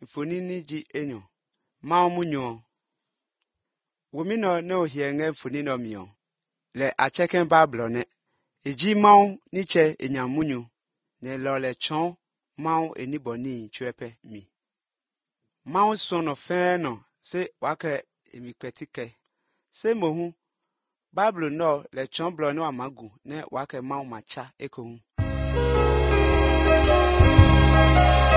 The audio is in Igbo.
mfonini ji enyo mau munyo womino ne ohienge mfonini mio le acheken bablone eji mau niche enyamunyo ne lole chon mau eniboni chuepe mi mau sono feno se wake emikwetike se mohu bablo no le chon blo no amagu ne wake mau macha ekohu